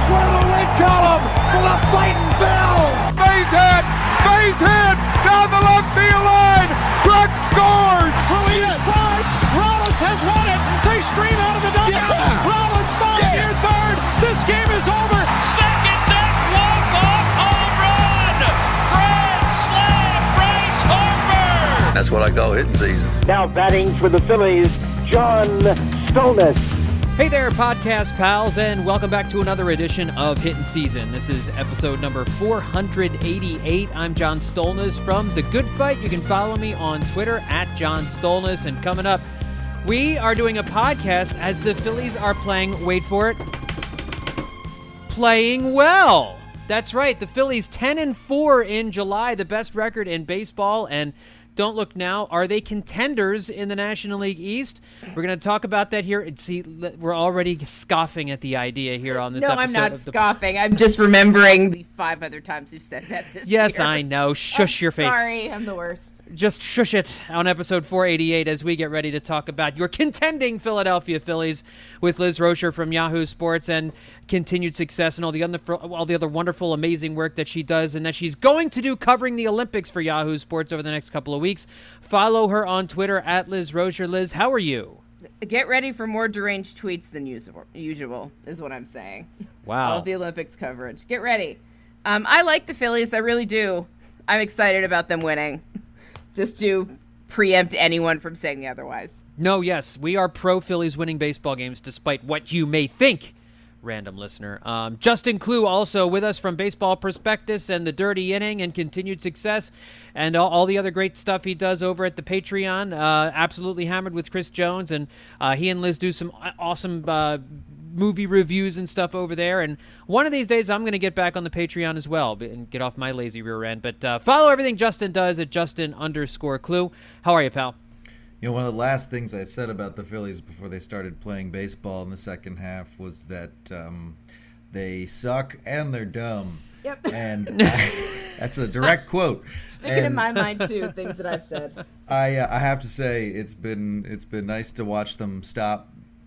one of the win column for the Fighting Phils. Base hit, down the left field line. Drake scores. Ruiz slides. Rollins has won it. They stream out of the dugout. Yeah. Rollins moves near third. This game is over. Second deck walk-off home run. Grand slam, Bryce Harper. That's what I call hitting season. Now batting for the Phillies, John Stolnis. Hey there, podcast pals, and welcome back to another edition of Hittin' Season. This is episode number 488. I'm John Stolnis from The Good Fight. You can follow me on Twitter at John Stolnis. And coming up, we are doing a podcast as the Phillies are playing, wait for it, playing well. That's right, the Phillies 10-4 in July, the best record in baseball, and don't look now. Are they contenders in the National League East? We're going to talk about that here. See, we're already scoffing at the idea here on this episode. No, I'm not scoffing. I'm just remembering the 5 other times you've said that this year. Yes, I know. Shush your face. Sorry, I'm the worst. Just shush it on episode 488 as we get ready to talk about your contending Philadelphia Phillies with Liz Rocher from Yahoo Sports and continued success and all the other wonderful, amazing work that she does and that she's going to do covering the Olympics for Yahoo Sports over the next couple of weeks. Follow her on Twitter at Liz Rocher. Liz, how are you? Get ready for more deranged tweets than usual is what I'm saying. Wow. All of the Olympics coverage. Get ready. I like the Phillies. I really do. I'm excited about them winning. Just to preempt anyone from saying the otherwise. No, yes, we are pro Phillies winning baseball games despite what you may think, random listener. Justin Klugh also with us from Baseball Prospectus and The Dirty Inning and Continued Success and all the other great stuff he does over at the Patreon. Absolutely hammered with Chris Jones, and he and Liz do some awesome movie reviews and stuff over there, and one of these days I'm going to get back on the Patreon as well and get off my lazy rear end. But follow everything Justin does at Justin_Klugh. How are you, pal? You know, one of the last things I said about the Phillies before they started playing baseball in the second half was that they suck and they're dumb. Yep. And that's a direct quote. Sticking in my mind too, things that I've said. I have to say it's been nice to watch them stop,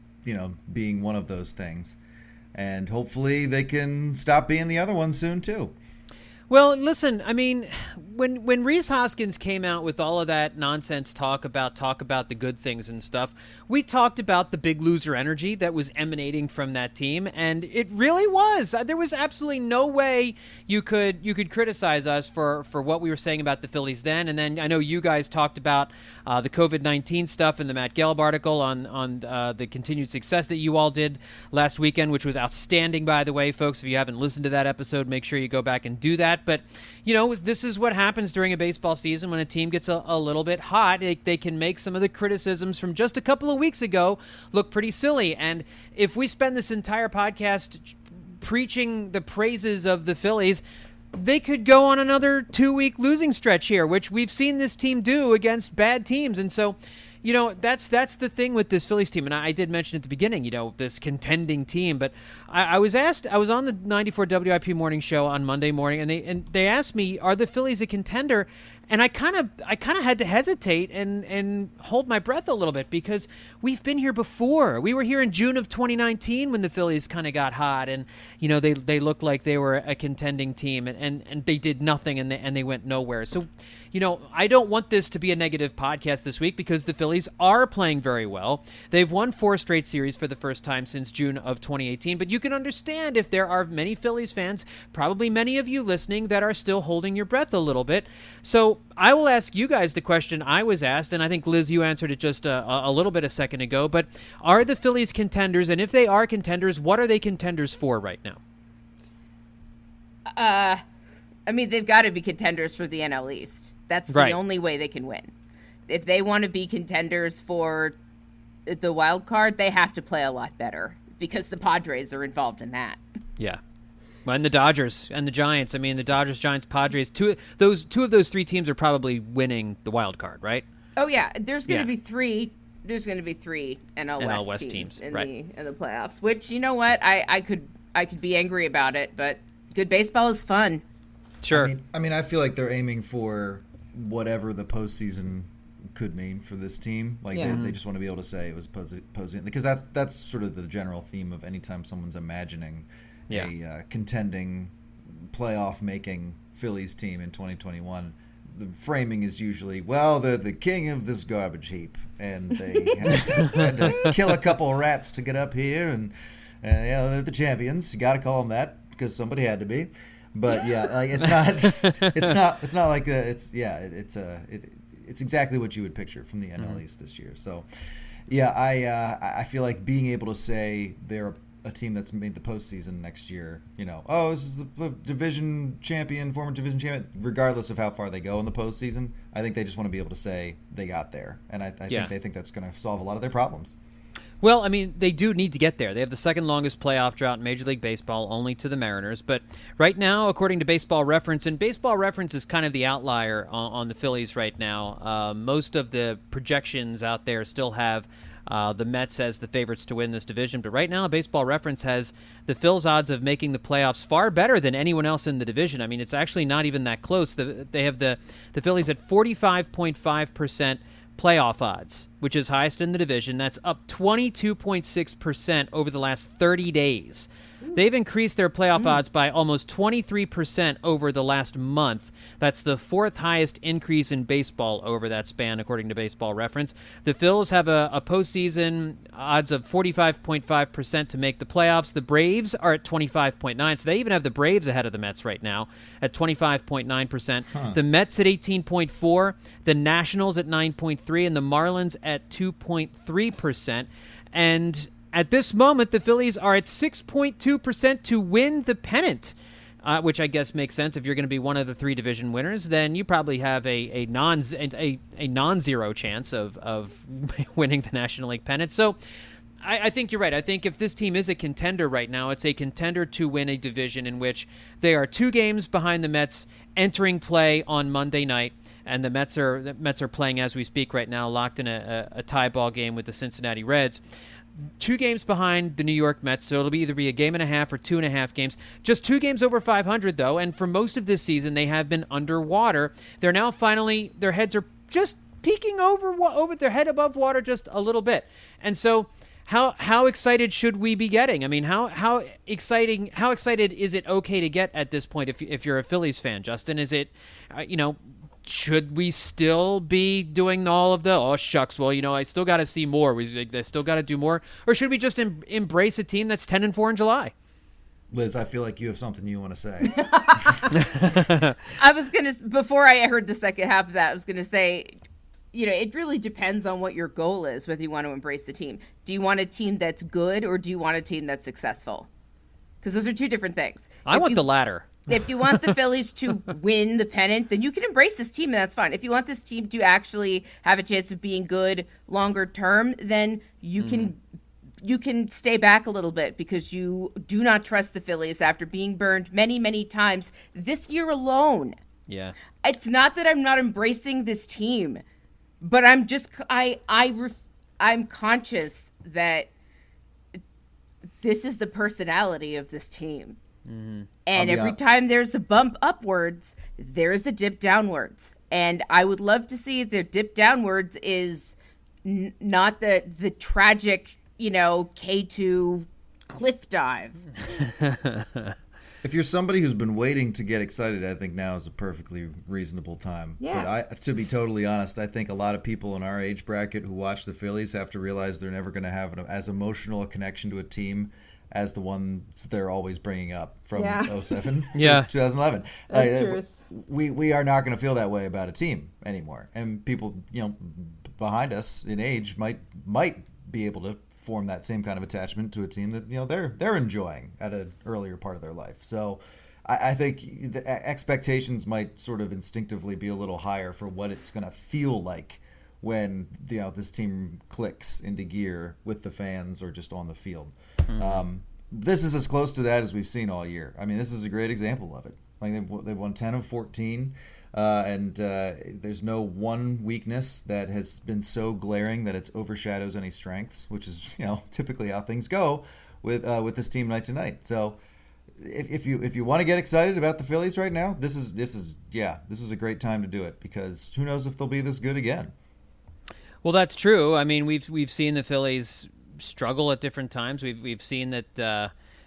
being one of those things, and hopefully they can stop being the other one soon too. Well, listen, I mean, when Rhys Hoskins came out with all of that nonsense talk about the good things and stuff, we talked about the big loser energy that was emanating from that team, and it really was. There was absolutely no way you could criticize us for what we were saying about the Phillies then. And then I know you guys talked about the COVID-19 stuff in the Matt Gelb article on the continued success that you all did last weekend, which was outstanding, by the way, folks. If you haven't listened to that episode, make sure you go back and do that. But, this is what happens during a baseball season when a team gets a little bit hot. They can make some of the criticisms from just a couple of weeks ago look pretty silly. And if we spend this entire podcast preaching the praises of the Phillies, they could go on another 2-week losing stretch here, which we've seen this team do against bad teams. And so, that's the thing with this Phillies team. And I did mention at the beginning, this contending team. But I was asked, I was on the 94 WIP morning show on Monday morning, and they asked me, are the Phillies a contender? And I kind of had to hesitate and hold my breath a little bit because we've been here before. We were here in June of 2019 when the Phillies kind of got hot, and they looked like they were a contending team, and they did nothing, and they went nowhere. So, I don't want this to be a negative podcast this week because the Phillies are playing very well. They've won 4 straight series for the first time since June of 2018. But you can understand if there are many Phillies fans, probably many of you listening, that are still holding your breath a little bit. So I will ask you guys the question I was asked, and I think, Liz, you answered it just a little bit a second ago. But are the Phillies contenders? And if they are contenders, what are they contenders for right now? They've got to be contenders for the NL East. That's the only way they can win. If they want to be contenders for the wild card, they have to play a lot better because the Padres are involved in that. Yeah. Well, and the Dodgers and the Giants. I mean, the Dodgers, Giants, Padres, two of those 3 teams are probably winning the wild card, right? Oh, yeah. There's going to be 3. There's going to be 3 NL West teams in the playoffs, which, you know what? I could be angry about it, but good baseball is fun. Sure. I feel like they're aiming for whatever the postseason could mean for this team. They just want to be able to say it was postseason, because that's sort of the general theme of anytime someone's imagining a contending, playoff-making Phillies team in 2021. The framing is usually, well, they're the king of this garbage heap, and they had to kill a couple of rats to get up here, and they're the champions. You got to call them that because somebody had to be. But yeah, like it's not like it's exactly what you would picture from the NL East this year. So yeah, I feel like being able to say they're a team that's made the postseason next year, this is the division champion, former division champion, regardless of how far they go in the postseason. I think they just want to be able to say they got there, and I think they think that's going to solve a lot of their problems. Well, I mean, they do need to get there. They have the second longest playoff drought in Major League Baseball, only to the Mariners. But right now, according to Baseball Reference, and Baseball Reference is kind of the outlier on the Phillies right now. Most of the projections out there still have the Mets as the favorites to win this division. But right now, Baseball Reference has the Phils' odds of making the playoffs far better than anyone else in the division. I mean, it's actually not even that close. They have the Phillies at 45.5% playoff odds, which is highest in the division. That's up 22.6% over the last 30 days. They've increased their playoff odds by almost 23% over the last month. That's the fourth highest increase in baseball over that span, according to Baseball Reference. The Phils have a postseason odds of 45.5% to make the playoffs. The Braves are at 25.9%, so they even have the Braves ahead of the Mets right now at 25.9%. The Mets at 18.4%, the Nationals at 9.3%, and the Marlins at 2.3%. And at this moment, the Phillies are at 6.2% to win the pennant, which I guess makes sense. If you're going to be one of the three division winners, then you probably have a non-zero chance of winning the National League pennant. So I think you're right. I think if this team is a contender right now, it's a contender to win a division in which they are 2 games behind the Mets entering play on Monday night. And the Mets are playing as we speak right now, locked in a tie ball game with the Cincinnati Reds. 2 games behind the New York Mets, so it'll either be a game and a half or 2.5 games. Just 2 games over 500, though, and for most of this season, they have been underwater. They're now finally, their heads are just peeking over their head above water just a little bit. And so how excited should we be getting? I mean, how excited is it okay to get at this point if you're a Phillies fan, Justin? Is it, should we still be doing all of the, oh, shucks, well, I still got to see more. I still got to do more. Or should we just embrace a team that's 10-4 in July? Liz, I feel like you have something you want to say. I was going to, before I heard the second half of that, I was going to say, it really depends on what your goal is, whether you want to embrace the team. Do you want a team that's good or do you want a team that's successful? Because those are 2 different things. I want the latter. If you want the Phillies to win the pennant, then you can embrace this team, and that's fine. If you want this team to actually have a chance of being good longer term, then you can stay back a little bit because you do not trust the Phillies after being burned many, many times this year alone. Yeah. It's not that I'm not embracing this team, but I'm just I'm conscious that this is the personality of this team. Mm-hmm. And every time there's a bump upwards, there's a dip downwards. And I would love to see the dip downwards is not the tragic, K2 cliff dive. If you're somebody who's been waiting to get excited, I think now is a perfectly reasonable time. Yeah. But to be totally honest, I think a lot of people in our age bracket who watch the Phillies have to realize they're never going to have as emotional a connection to a team as the ones they're always bringing up from 2007 to 2011. That's truth. We are not going to feel that way about a team anymore. And people, behind us in age might be able to form that same kind of attachment to a team that, they're enjoying at an earlier part of their life. So I think the expectations might sort of instinctively be a little higher for what it's going to feel like when this team clicks into gear with the fans or just on the field. Mm-hmm. This is as close to that as we've seen all year. I mean, this is a great example of it. Like they've won 10 of 14, and there's no one weakness that has been so glaring that it overshadows any strengths, which is typically how things go with this team night to night. So if you want to get excited about the Phillies right now, this is a great time to do it because who knows if they'll be this good again. Well, that's true. I mean, we've seen the Phillies struggle at different times. We've seen that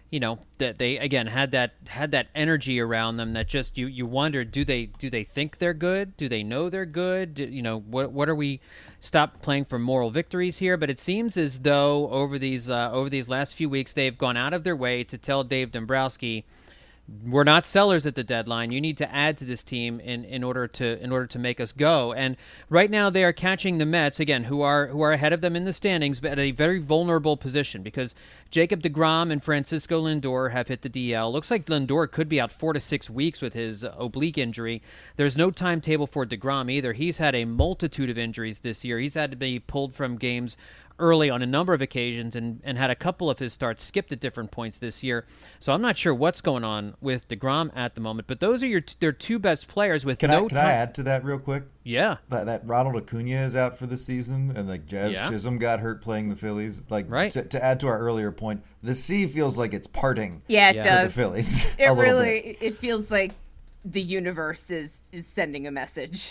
that they again had that energy around them that just you wonder, do they think they're good? Do they know they're good? What are we stop playing for moral victories here? But it seems as though over these last few weeks they've gone out of their way to tell Dave Dombrowski, we're not sellers at the deadline. You need to add to this team in order to make us go. And right now they are catching the Mets again, who are ahead of them in the standings, but at a very vulnerable position because Jacob deGrom and Francisco Lindor have hit the DL. Looks like Lindor could be out 4 to 6 weeks with his oblique injury. There's no timetable for deGrom either. He's had a multitude of injuries this year. He's had to be pulled from games early on a number of occasions and had a couple of his starts skipped at different points this year. So I'm not sure what's going on with deGrom at the moment, but those are their two best players with Can I add to that real quick? Yeah. That Ronald Acuna is out for the season, and like Jazz Chisholm got hurt playing the Phillies. Like right. to add to our earlier point, the sea feels like it's parting. Yeah, it does. For the Phillies. It feels like the universe is sending a message.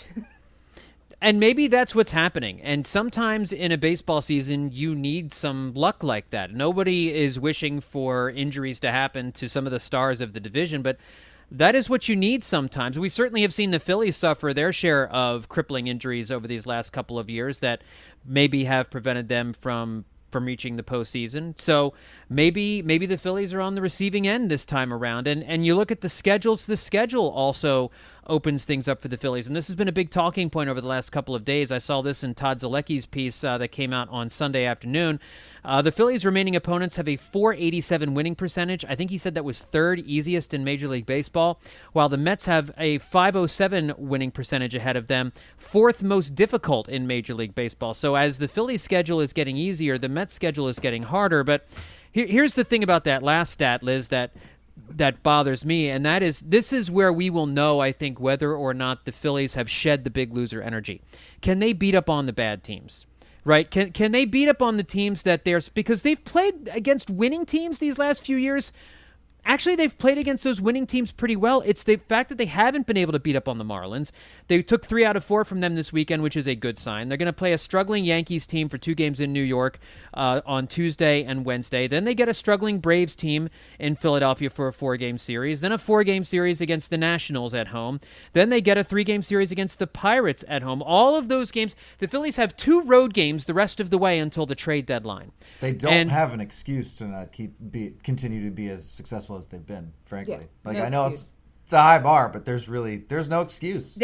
And maybe that's what's happening. And sometimes in a baseball season, you need some luck like that. Nobody is wishing for injuries to happen to some of the stars of the division, but that is what you need sometimes. We certainly have seen the Phillies suffer their share of crippling injuries over these last couple of years that maybe have prevented them from reaching the postseason. So maybe the Phillies are on the receiving end this time around. And you look at the schedules, the schedule also opens things up for the Phillies. And this has been a big talking point over the last couple of days. I saw this in Todd Zalecki's piece that came out on Sunday afternoon. The Phillies' remaining opponents have a .487 winning percentage. I think he said that was third easiest in Major League Baseball, while the Mets have a .507 winning percentage ahead of them, fourth most difficult in Major League Baseball. So as the Phillies' schedule is getting easier, the Mets' schedule is getting harder. But here's the thing about that last stat, Liz, that bothers me, and that is this is where we will know, I think, whether or not the Phillies have shed the big loser energy. Can they beat up on the bad teams? Right? Can they beat up on the teams that because they've played against winning teams these last few years? Actually, they've played against those winning teams pretty well. It's the fact that they haven't been able to beat up on the Marlins. They took 3 out of 4 from them this weekend, which is a good sign. They're going to play a struggling Yankees team for 2 games in New York on Tuesday and Wednesday. Then they get a struggling Braves team in Philadelphia for a 4-game series. Then a 4-game series against the Nationals at home. Then they get a 3-game series against the Pirates at home. All of those games, the Phillies have 2 road games the rest of the way until the trade deadline. They don't have an excuse to not continue to be as successful as they've been, frankly. I know it's a high bar, but there's no excuse.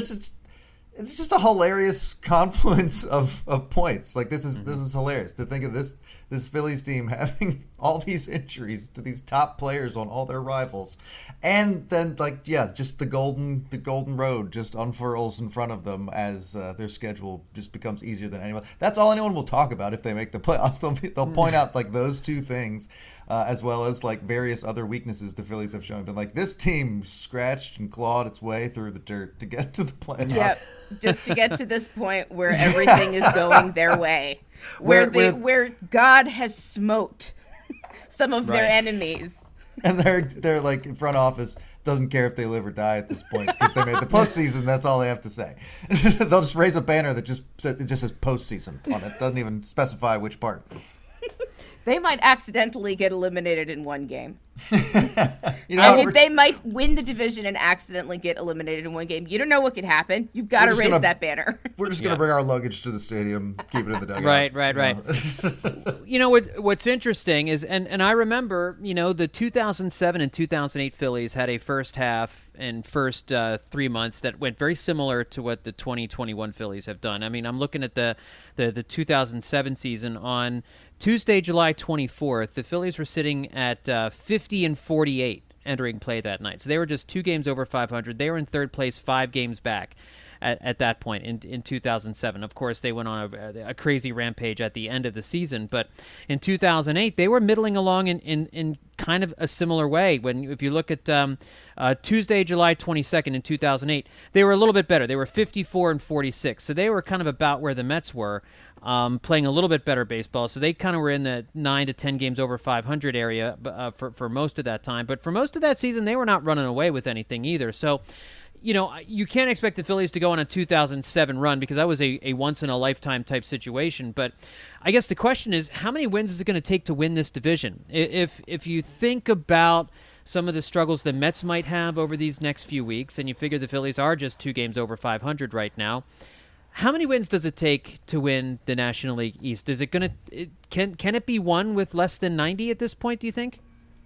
It's just a hilarious confluence of points. Like this is hilarious to think of this Phillies team having all these injuries to these top players on all their rivals, and then just the golden road just unfurls in front of them as their schedule just becomes easier than anyone. That's all anyone will talk about if they make the playoffs. They'll point out those 2 things. As well as various other weaknesses the Phillies have shown. But this team scratched and clawed its way through the dirt to get to the playoffs. Yep, just to get to this point where everything is going their way, where God has smote some of their enemies. And they're in front office doesn't care if they live or die at this point because they made the postseason. That's all they have to say. They'll just raise a banner that just says postseason on it. Doesn't even specify which part. They might accidentally get eliminated in 1 game. They might win the division and accidentally get eliminated in 1 game. You don't know what could happen. You've got to raise that banner. We're just going to bring our luggage to the stadium, keep it in the dugout. Right. What's interesting is, and I remember, the 2007 and 2008 Phillies had a first half and first 3 months that went very similar to what the 2021 Phillies have done. I mean, I'm looking at the 2007 season. On Tuesday, July 24th, the Phillies were sitting at 50-48 entering play that night. So they were just 2 games over 500. They were in third place, 5 games back at that point in 2007. Of course, they went on a crazy rampage at the end of the season. But in 2008, they were middling along in kind of a similar way. If you look at Tuesday, July 22nd in 2008, they were a little bit better. They were 54-46. So they were kind of about where the Mets were. Playing a little bit better baseball. So they kind of were in the 9 to 10 games over 500 area for most of that time. But for most of that season, they were not running away with anything either. So, you can't expect the Phillies to go on a 2007 run because that was a once-in-a-lifetime type situation. But I guess the question is, how many wins is it going to take to win this division? If you think about some of the struggles the Mets might have over these next few weeks, and you figure the Phillies are just 2 games over 500 right now, how many wins does it take to win the National League East? Is it going to can it be won with less than 90 at this point, do you think?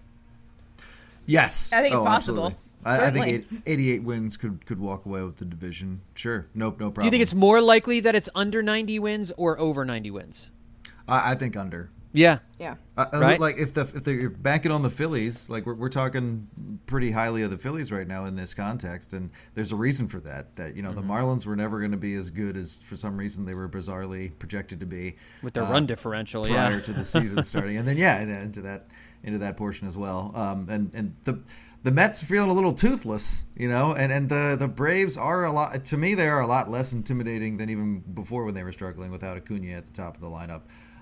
Yes. I think it's possible. I think 88 wins could walk away with the division. Sure. No problem. Do you think it's more likely that it's under 90 wins or over 90 wins? I think under. Yeah. Right? Like if they're banking on the Phillies, like we're talking pretty highly of the Phillies right now in this context, and there's a reason for that. That the Marlins were never going to be as good as for some reason they were bizarrely projected to be with their run differential prior to the season starting, and then into that portion as well. And the Mets are feeling a little toothless, and the Braves are a lot. To me, they are a lot less intimidating than even before when they were struggling without Acuna at the top of the lineup.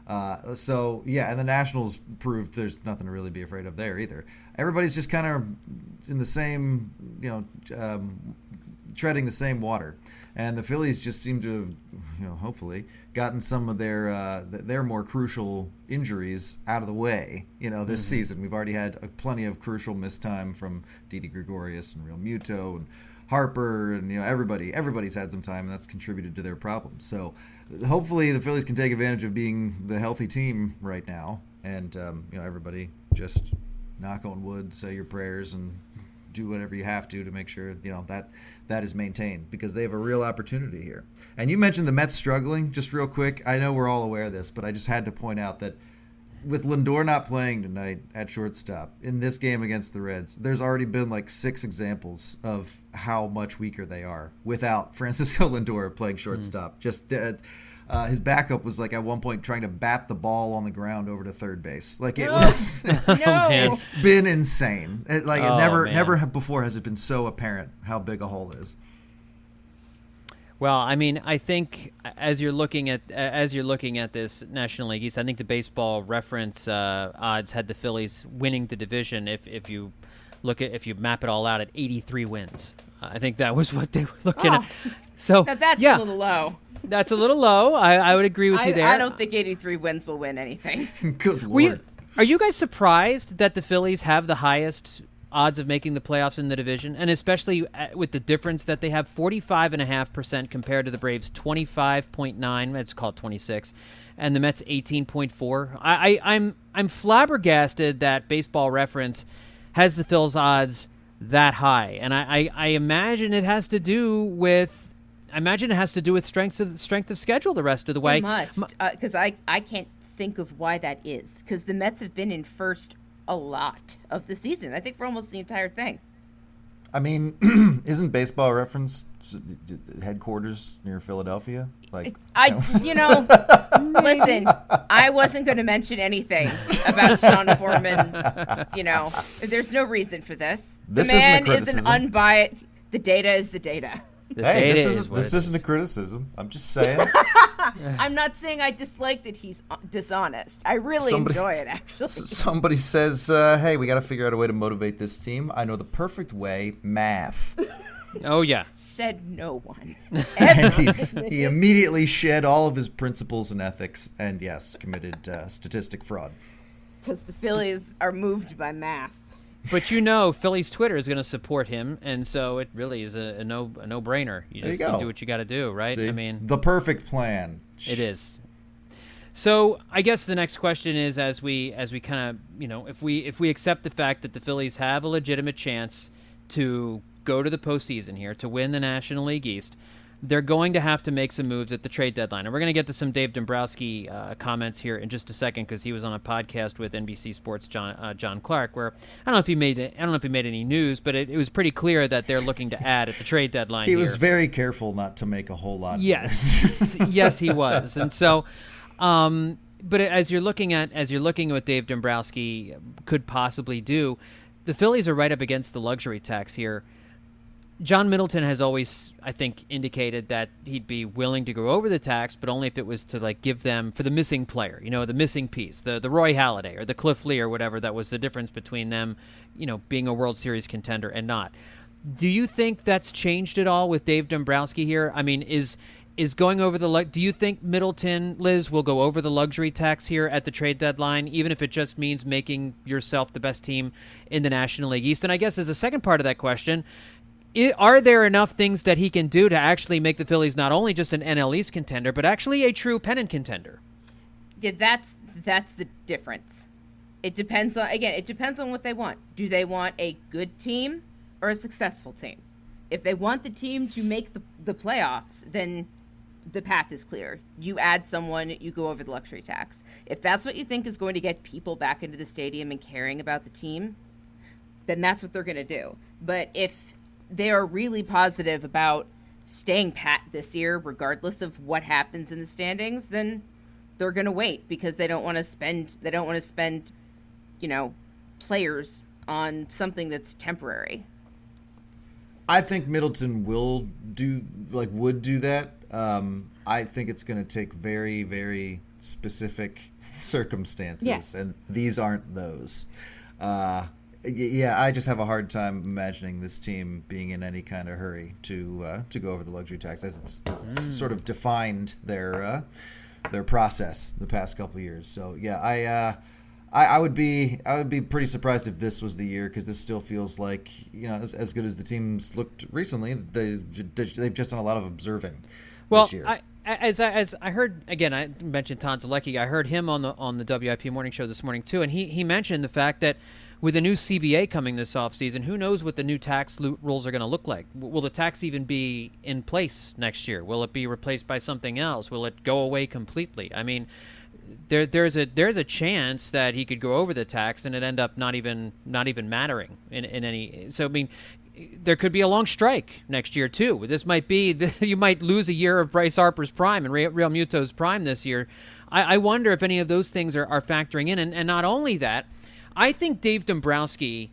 And the Nationals proved there's nothing to really be afraid of there either. Everybody's just kind of in the same, treading the same water. And the Phillies just seem to have, hopefully gotten some of their more crucial injuries out of the way, this season. We've already had plenty of crucial missed time from Didi Gregorius and Real Muto and Harper, and everybody's had some time, and that's contributed to their problems. So hopefully the Phillies can take advantage of being the healthy team right now, and everybody just knock on wood, say your prayers, and do whatever you have to make sure that is maintained, because they have a real opportunity here. And you mentioned the Mets struggling. Just real quick, I know we're all aware of this, but I just had to point out that with Lindor not playing tonight at shortstop in this game against the Reds, there's already been like 6 examples of how much weaker they are without Francisco Lindor playing shortstop. Just his backup was like at one point trying to bat the ball on the ground over to third base. Like it was, it's been insane. Never before has it been so apparent how big a hole is. Well, I mean, I think as you're looking at this National League East, I think the Baseball Reference odds had the Phillies winning the division. If you map it all out at 83 wins, I think that was what they were looking at. So that's a little low. That's a little low. I would agree with you there. I don't think 83 wins will win anything. Good Lord. Are you guys surprised that the Phillies have the highest odds of making the playoffs in the division, and especially with the difference that they have 45.5% compared to the Braves 25.9, let's call it 26, and the Mets 18.4. I'm flabbergasted that Baseball Reference has the Phil's odds that high, and I imagine it has to do with strength of schedule the rest of the way. It must, because I can't think of why that is, because the Mets have been in first a lot of the season. I think for almost the entire thing. I mean, isn't Baseball Reference headquarters near Philadelphia? Listen, I wasn't going to mention anything about Sean Foreman's, there's no reason for this. The man is an unbiased, the data is the data. This isn't a criticism. I'm just saying. I'm not saying I dislike that he's dishonest. I really enjoy it, actually. Somebody says, hey, we got to figure out a way to motivate this team. I know the perfect way, math. Oh, yeah. Said no one. And he immediately shed all of his principles and ethics and, yes, committed statistic fraud. Because the Phillies are moved by math. But Phillies Twitter is going to support him, and so it really is a no-brainer. You just do what you got to do, right? See? I mean, the perfect plan. It is. So I guess the next question is, as we kind of, if we accept the fact that the Phillies have a legitimate chance to go to the postseason here, to win the National League East, they're going to have to make some moves at the trade deadline. And we're going to get to some Dave Dombrowski comments here in just a second, because he was on a podcast with NBC Sports' John Clark, where I don't know if he made any news, but it was pretty clear that they're looking to add at the trade deadline. He was very careful not to make a whole lot of Yes, yes, he was, and so. But as you're looking at what Dave Dombrowski could possibly do, the Phillies are right up against the luxury tax here. John Middleton has always, I think, indicated that he'd be willing to go over the tax, but only if it was to give them for the missing player, the missing piece, the Roy Halladay or the Cliff Lee or whatever that was the difference between them, being a World Series contender and not. Do you think that's changed at all with Dave Dombrowski here? I mean, is going over do you think Middleton, Liz, will go over the luxury tax here at the trade deadline, even if it just means making yourself the best team in the National League East? And I guess as a second part of that question, are there enough things that he can do to actually make the Phillies not only just an NL East contender, but actually a true pennant contender? Yeah, that's the difference. It depends on what they want. Do they want a good team or a successful team? If they want the team to make the playoffs, then the path is clear. You add someone, you go over the luxury tax. If that's what you think is going to get people back into the stadium and caring about the team, then that's what they're going to do. But if they are really positive about staying pat this year, regardless of what happens in the standings, then they're going to wait because they don't want to spend, players on something that's temporary. I think Middleton would do that. I think it's going to take very, very specific circumstances, yes. And these aren't those. Yeah, I just have a hard time imagining this team being in any kind of hurry to go over the luxury tax, as it's sort of defined their process the past couple of years. So yeah, I would be pretty surprised if this was the year, because this still feels like, as good as the teams looked recently, they've just done a lot of observing this year. As I heard, again, I mentioned Tom Zalecki. I heard him on the WIP morning show this morning too, and he mentioned the fact that with the new CBA coming this offseason, who knows what the new tax rules are going to look like? Will the tax even be in place next year? Will it be replaced by something else? Will it go away completely? I mean, there's a chance that he could go over the tax and it end up not even mattering in any. So I mean, there could be a long strike next year too. This might be you might lose a year of Bryce Harper's prime and Real Muto's prime this year. I wonder if any of those things are factoring in, and not only that, I think Dave Dombrowski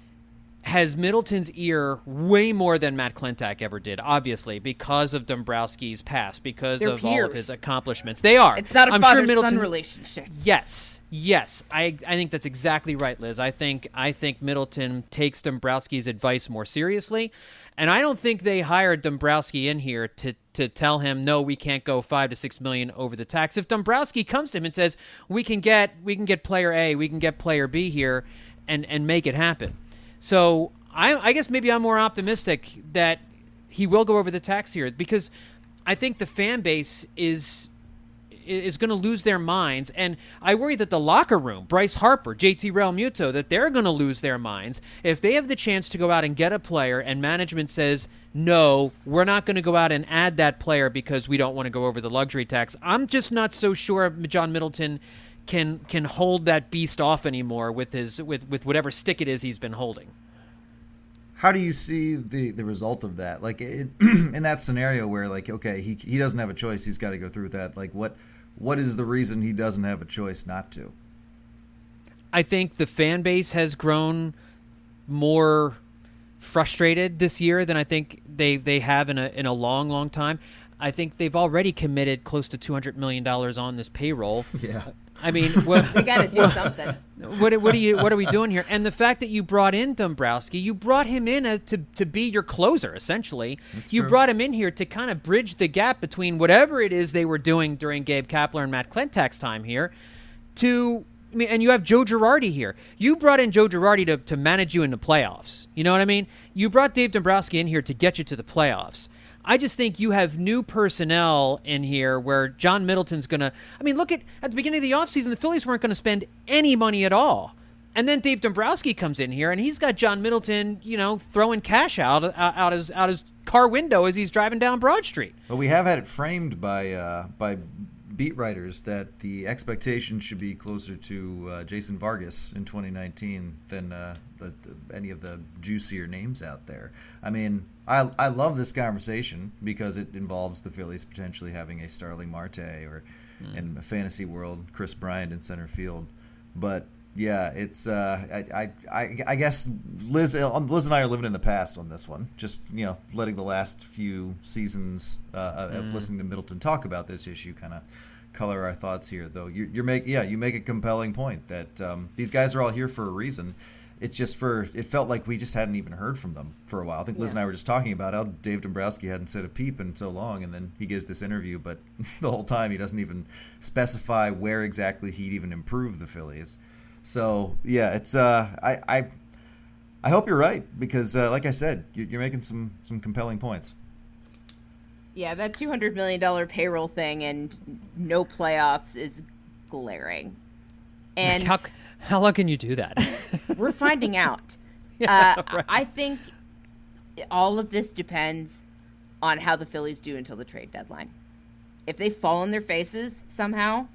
has Middleton's ear way more than Matt Klentak ever did, obviously, because of Dombrowski's past, because They're of peers. all of his accomplishments. They are. It's not a father-son relationship. Yes. I think that's exactly right, Liz. I think Middleton takes Dombrowski's advice more seriously, and I don't think they hired Dombrowski in here to tell him, no, we can't go $5 to $6 million over the tax. If Dombrowski comes to him and says, we can get player A, we can get player B here, and make it happen. So I guess maybe I'm more optimistic that he will go over the tax here, because I think the fan base is going to lose their minds, and I worry that the locker room, Bryce Harper, JT Realmuto, that they're going to lose their minds if they have the chance to go out and get a player and management says, no, we're not going to go out and add that player because we don't want to go over the luxury tax. I'm just not so sure John Middleton can hold that beast off anymore with whatever stick it is he's been holding. How do you see the result of that? Like in that scenario where, like, okay, he doesn't have a choice, he's got to go through that. Like what is the reason he doesn't have a choice not to? I think the fan base has grown more frustrated this year than I think they have in a long time. I think they've already committed close to $200 million on this payroll. Yeah. I mean, we got to do something. What are we doing here? And the fact that you brought in Dombrowski, you brought him in to be your closer, essentially. That's you true. brought him in here to kind of bridge the gap between whatever it is they were doing during Gabe Kapler and Matt Klentak's time here and you have Joe Girardi here. You brought in Joe Girardi to manage you in the playoffs. You know what I mean? You brought Dave Dombrowski in here to get you to the playoffs. I just think you have new personnel in here where John Middleton's going to... I mean, look at the beginning of the offseason, the Phillies weren't going to spend any money at all. And then Dave Dombrowski comes in here, and he's got John Middleton, throwing cash out his car window as he's driving down Broad Street. Well, we have had it framed by beat writers that the expectation should be closer to Jason Vargas in 2019 than any of the juicier names out there. I mean, I love this conversation because it involves the Phillies potentially having a Starling Marte or, in a fantasy world, Chris Bryant in center field. But yeah, it's I guess Liz and I are living in the past on this one. Just letting the last few seasons of listening to Middleton talk about this issue kind of color our thoughts here. Though you make a compelling point that these guys are all here for a reason, it's just it felt like we just hadn't even heard from them for a while. I think Liz and I were just talking about how Dave Dombrowski hadn't said a peep in so long, and then he gives this interview, but the whole time he doesn't even specify where exactly he'd even improve the Phillies. So yeah, it's I hope you're right, because like I said, you're making some compelling points. Yeah, that $200 million payroll thing and no playoffs is glaring. And how long can you do that? We're finding out. Right. I think all of this depends on how the Phillies do until the trade deadline. If they fall on their faces somehow,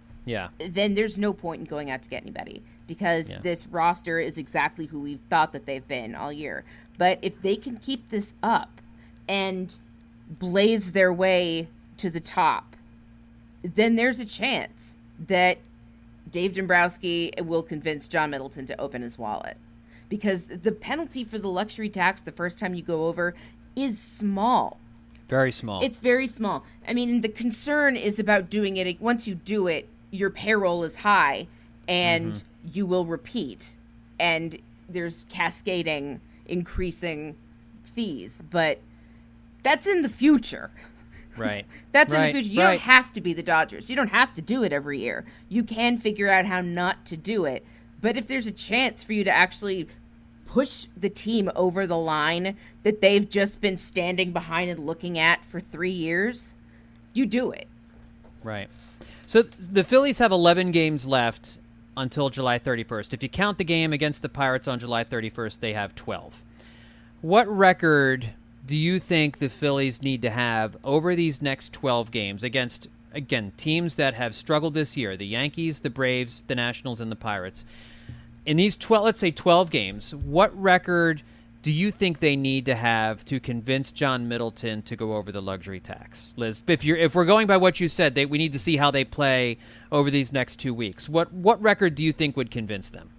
then there's no point in going out to get anybody, because this roster is exactly who we've thought that they've been all year. But if they can keep this up and blaze their way to the top, then there's a chance that Dave Dombrowski will convince John Middleton to open his wallet, because the penalty for the luxury tax the first time you go over is small. Very small. It's very small. I mean, the concern is about doing it. Once you do it, your payroll is high and you will repeat, and there's cascading, increasing fees, but that's in the future. Right. That's in the future. You don't have to be the Dodgers. You don't have to do it every year. You can figure out how not to do it. But if there's a chance for you to actually push the team over the line that they've just been standing behind and looking at for 3 years, you do it. Right. So the Phillies have 11 games left until July 31st. If you count the game against the Pirates on July 31st, they have 12. What record do you think the Phillies need to have over these next 12 games against, again, teams that have struggled this year, the Yankees, the Braves, the Nationals, and the Pirates? In these 12, let's say 12 games, what record do you think they need to have to convince John Middleton to go over the luxury tax? Liz, if we're going by what you said, we need to see how they play over these next 2 weeks. What record do you think would convince them?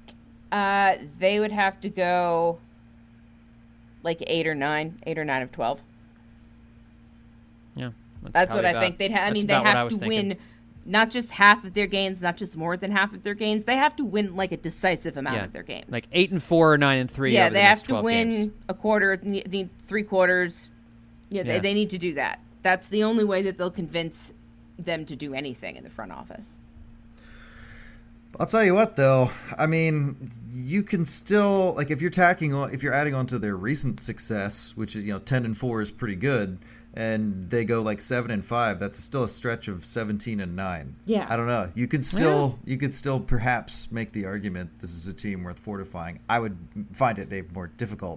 They would have to go like 8 or 9 of 12. Yeah, that's what I think they'd have. I mean, they have to win not just half of their games, not just more than half of their games. They have to win like a decisive amount of their games, like 8-4 or 9-3. Yeah, over they the have next to 12 win games. a quarter, need 3 quarters. Yeah, they need to do that. That's the only way that they'll convince them to do anything in the front office. I'll tell you what, though. I mean, you can still, like, if you're adding on to their recent success, which is 10-4 is pretty good, and they go like 7-5, that's still a stretch of 17-9. Yeah, I don't know. You could still perhaps make the argument this is a team worth fortifying. I would find it a more difficult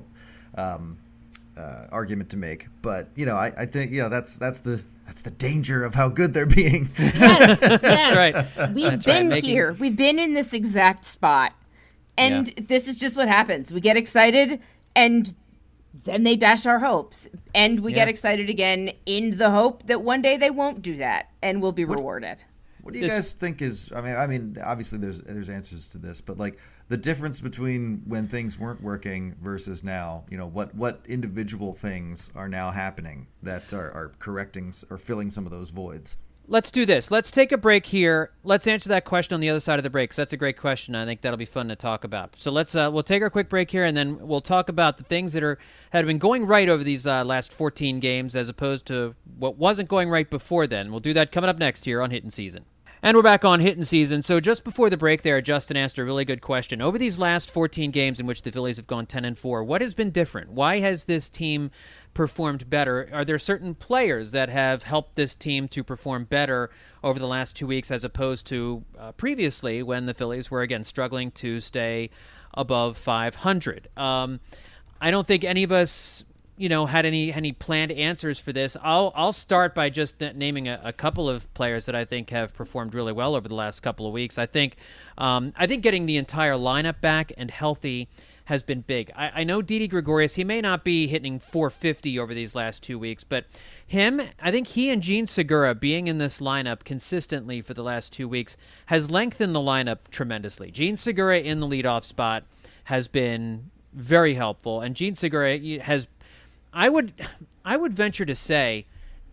argument to make, but I think that's the danger of how good they're being. Yes. That's right. We've been here. We've been in this exact spot. And this is just what happens. We get excited, and then they dash our hopes. And we get excited again in the hope that one day they won't do that, and we'll be rewarded. What do you guys think is, I mean, obviously there's answers to this, but like the difference between when things weren't working versus now, what individual things are now happening that are correcting or filling some of those voids? Let's do this. Let's take a break here. Let's answer that question on the other side of the break, 'cause that's a great question. I think that'll be fun to talk about. So we'll take our quick break here, and then we'll talk about the things that had been going right over these last 14 games as opposed to what wasn't going right before then. We'll do that coming up next here on Hittin' Season. And we're back on Hittin' Season. So just before the break there, Justin asked a really good question. Over these last 14 games in which the Phillies have gone 10-4, what has been different? Why has this team performed better? Are there certain players that have helped this team to perform better over the last 2 weeks as opposed to previously when the Phillies were, again, struggling to stay above 500? I don't think any of us had any planned answers for this. I'll start by just naming a couple of players that I think have performed really well over the last couple of weeks. I think getting the entire lineup back and healthy has been big. I know Didi Gregorius, he may not be hitting 450 over these last 2 weeks, but I think he and Jean Segura being in this lineup consistently for the last 2 weeks has lengthened the lineup tremendously. Jean Segura in the leadoff spot has been very helpful, and Jean Segura has, I would venture to say,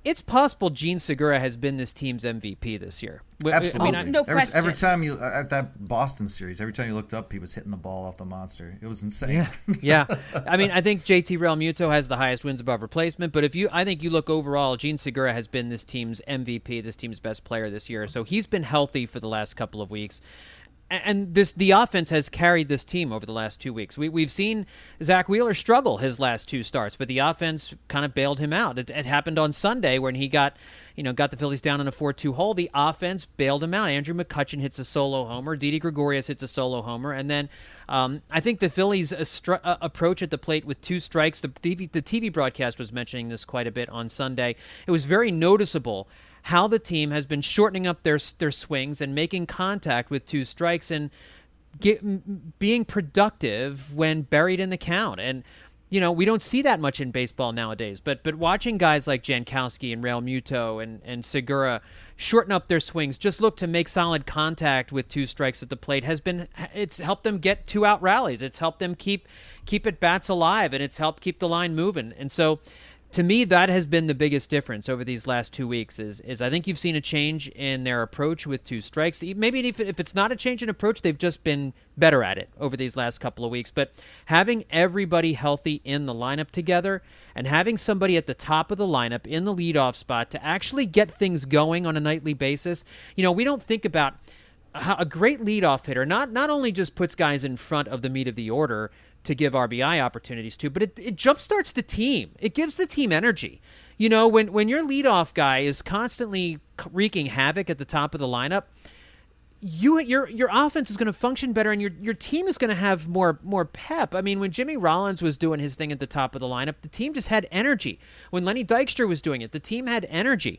it's possible Gene Segura has been this team's MVP this year. Absolutely. No question. Every time you at that Boston series, every time you looked up, he was hitting the ball off the monster. It was insane. Yeah. I mean, I think JT Realmuto has the highest wins above replacement, but I think you look overall, Gene Segura has been this team's MVP, this team's best player this year. So he's been healthy for the last couple of weeks. And the offense has carried this team over the last 2 weeks. We've seen Zach Wheeler struggle his last 2 starts, but the offense kind of bailed him out. It happened on Sunday when he got the Phillies down in a 4-2 hole. The offense bailed him out. Andrew McCutchen hits a solo homer. Didi Gregorius hits a solo homer. And then I think the Phillies' approach at the plate with 2 strikes, the TV broadcast was mentioning this quite a bit on Sunday. It was very noticeable how the team has been shortening up their swings and making contact with 2 strikes and being productive when buried in the count. And, we don't see that much in baseball nowadays. But watching guys like Jankowski and Realmuto and Segura shorten up their swings, just look to make solid contact with 2 strikes at the plate, it's helped them get 2-out rallies. It's helped them keep at bats alive, and it's helped keep the line moving. And so, to me, that has been the biggest difference over these last 2 weeks is I think you've seen a change in their approach with 2 strikes. Maybe if it's not a change in approach, they've just been better at it over these last couple of weeks. But having everybody healthy in the lineup together and having somebody at the top of the lineup in the leadoff spot to actually get things going on a nightly basis, we don't think about how a great leadoff hitter not only just puts guys in front of the meat of the order to give RBI opportunities to, but it jumpstarts the team. It gives the team energy. When your leadoff guy is constantly wreaking havoc at the top of the lineup, your offense is going to function better, and your team is going to have more pep. I mean, when Jimmy Rollins was doing his thing at the top of the lineup, the team just had energy. When Lenny Dykstra was doing it, the team had energy.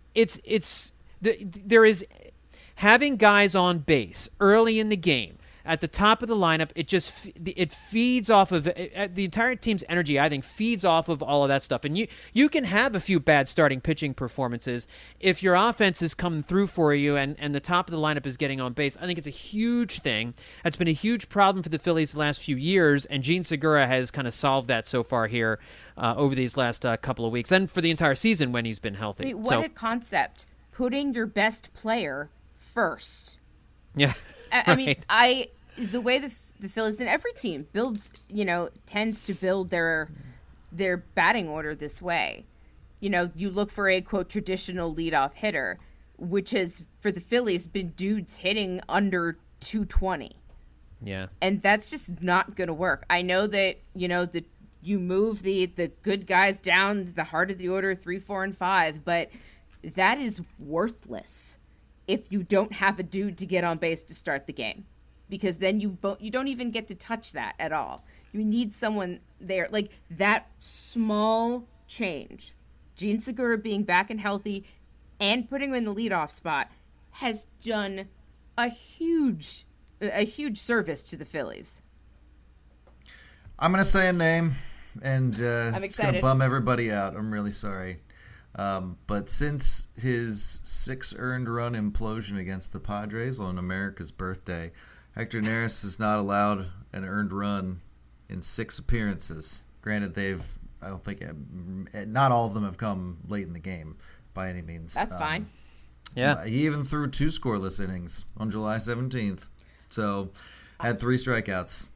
There is having guys on base early in the game at the top of the lineup. It feeds off of the entire team's energy. I think feeds off of all of that stuff. And you can have a few bad starting pitching performances if your offense is coming through for you and the top of the lineup is getting on base. I think it's a huge thing. That's been a huge problem for the Phillies the last few years, and Gene Segura has kind of solved that so far here over these last couple of weeks, and for the entire season when he's been healthy. What a concept! Putting your best player first. Yeah. I mean, the way the Phillies and every team builds, tends to build their batting order this way. You look for a, quote, traditional leadoff hitter, which has, for the Phillies, been dudes hitting under 220. Yeah. And that's just not going to work. I know that, you move the good guys down the heart of the order, 3, 4, and 5, but that is worthless if you don't have a dude to get on base to start the game, because then you don't even get to touch that at all. You need someone there. Like, that small change, Gene Segura being back and healthy and putting him in the leadoff spot, has done a huge service to the Phillies. I'm going to say a name, and I'm it's going to bum everybody out. I'm really sorry. But since his 6 earned run implosion against the Padres on America's birthday, Hector Neris has not allowed an earned run in 6 appearances. Granted, not all of them have come late in the game by any means. That's fine. Yeah. He even threw 2 scoreless innings on July 17th. So had 3 strikeouts.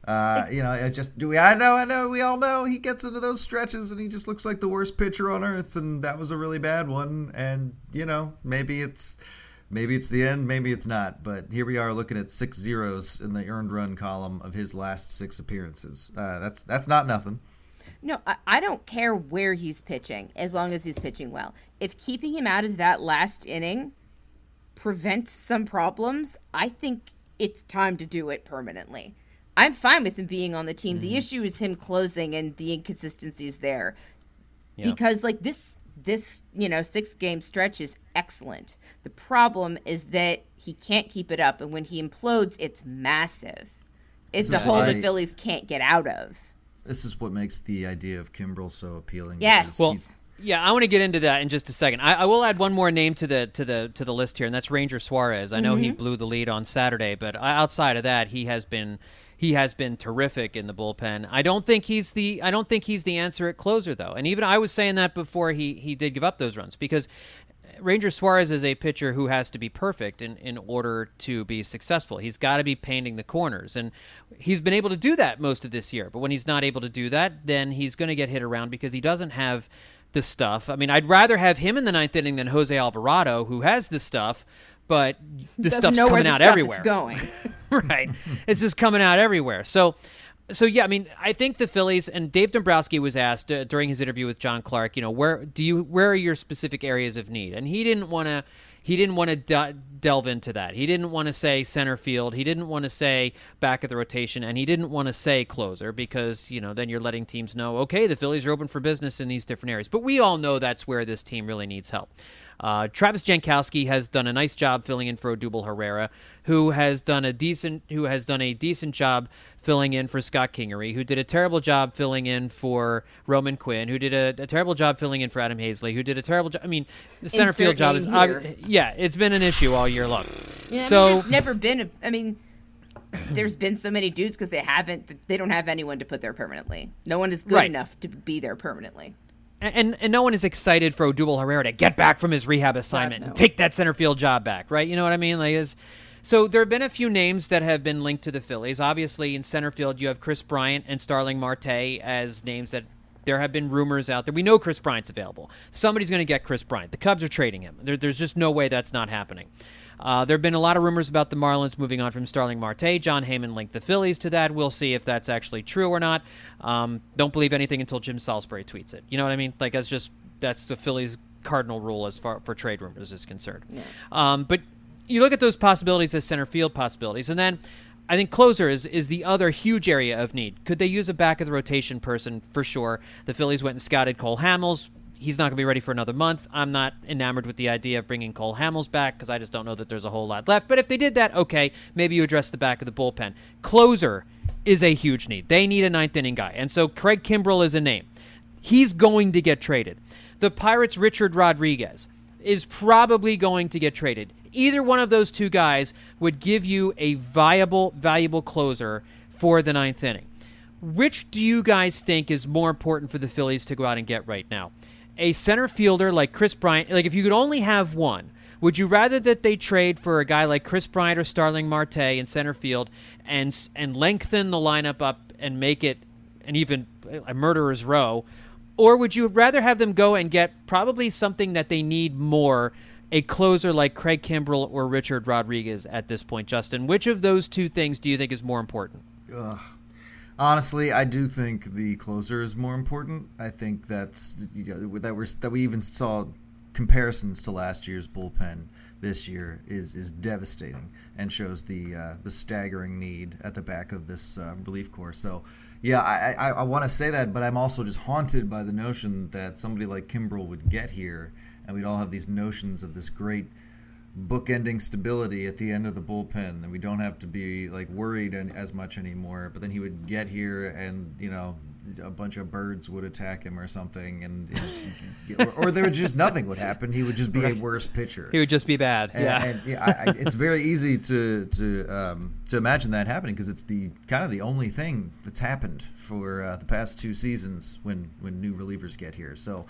I know. We all know he gets into those stretches and he just looks like the worst pitcher on earth. And that was a really bad one. And maybe it's the end, maybe it's not. But here we are looking at 6 zeros in the earned run column of his last 6 appearances. That's not nothing. No, I don't care where he's pitching as long as he's pitching well. If keeping him out of that last inning prevents some problems, I think it's time to do it permanently. I'm fine with him being on the team. Mm-hmm. The issue is him closing and the inconsistencies there. Yeah. Because this 6-game stretch is excellent. The problem is that he can't keep it up, and when he implodes, it's massive. It's a hole the Phillies can't get out of. This is what makes the idea of Kimbrel so appealing. Yes. Well, yeah, I want to get into that in just a second. I will add one more name to the list here, and that's Ranger Suarez. I know he blew the lead on Saturday, but outside of that, he has been he has been terrific in the bullpen. I don't think he's the answer at closer, though. And even I was saying that before he did give up those runs, because Ranger Suarez is a pitcher who has to be perfect in order to be successful. He's got to be painting the corners, and he's been able to do that most of this year. But when he's not able to do that, then he's going to get hit around because he doesn't have the stuff. I mean, I'd rather have him in the ninth inning than Jose Alvarado, who has the stuff, but the stuff's coming out everywhere. Going. Right. It's just coming out everywhere. So yeah, I mean, I think the Phillies, and Dave Dombrowski was asked during his interview with John Clark, where are your specific areas of need? And he didn't want to delve into that. He didn't want to say center field. He didn't want to say back of the rotation, and he didn't want to say closer because, then you're letting teams know, okay, the Phillies are open for business in these different areas. But we all know that's where this team really needs help. Travis Jankowski has done a nice job filling in for Odubel Herrera, who has done a decent job filling in for Scott Kingery, who did a terrible job filling in for Roman Quinn, who did a terrible job filling in for Adam Hazley, who did a terrible job. I mean, the center field job is it's been an issue all year long. Yeah, so there's never been. There's been so many dudes because they don't have anyone to put there permanently. No one is good enough to be there permanently. And no one is excited for Odubel Herrera to get back from his rehab assignment and take that center field job back, right? You know what I mean? So there have been a few names that have been linked to the Phillies. Obviously, in center field, you have Chris Bryant and Starling Marte as names that there have been rumors out there. We know Chris Bryant's available. Somebody's going to get Chris Bryant. The Cubs are trading him. There's just no way that's not happening. There have been a lot of rumors about the Marlins moving on from Starling Marte. John Heyman linked the Phillies to that. We'll see if that's actually true or not. Don't believe anything until Jim Salisbury tweets it. You know what I mean? That's the Phillies' cardinal rule as far for trade rumors is concerned. Yeah. But you look at those possibilities as center field possibilities, and then I think closer is the other huge area of need. Could they use a back of the rotation person? For sure. The Phillies went and scouted Cole Hamels. He's not going to be ready for another month. I'm not enamored with the idea of bringing Cole Hamels back because I just don't know that there's a whole lot left. But if they did that, okay, maybe you address the back of the bullpen. Closer is a huge need. They need a ninth inning guy. And so Craig Kimbrell is a name. He's going to get traded. The Pirates' Richard Rodriguez is probably going to get traded. Either one of those two guys would give you a viable, valuable closer for the ninth inning. Which do you guys think is more important for the Phillies to go out and get right now? A center fielder like Chris Bryant, like if you could only have one, would you rather that they trade for a guy like Chris Bryant or Starling Marte in center field and lengthen the lineup up and make it an even a murderer's row? Or would you rather have them go and get probably something that they need more, a closer like Craig Kimbrell or Richard Rodriguez at this point, Justin? Which of those two things do you think is more important? Honestly, I do think the closer is more important. I think that we even saw comparisons to last year's bullpen this year is devastating and shows the staggering need at the back of this relief corps. So, yeah, I want to say that, but I'm also just haunted by the notion that somebody like Kimbrell would get here, and we'd all have these notions of this great bookending stability at the end of the bullpen, and we don't have to be worried as much anymore. But then he would get here, and a bunch of birds would attack him or something, and or there would just nothing would happen. He would just be a worse pitcher. He would just be bad. It's very easy to imagine that happening because it's the kind of the only thing that's happened for the past 2 seasons when new relievers get here. So.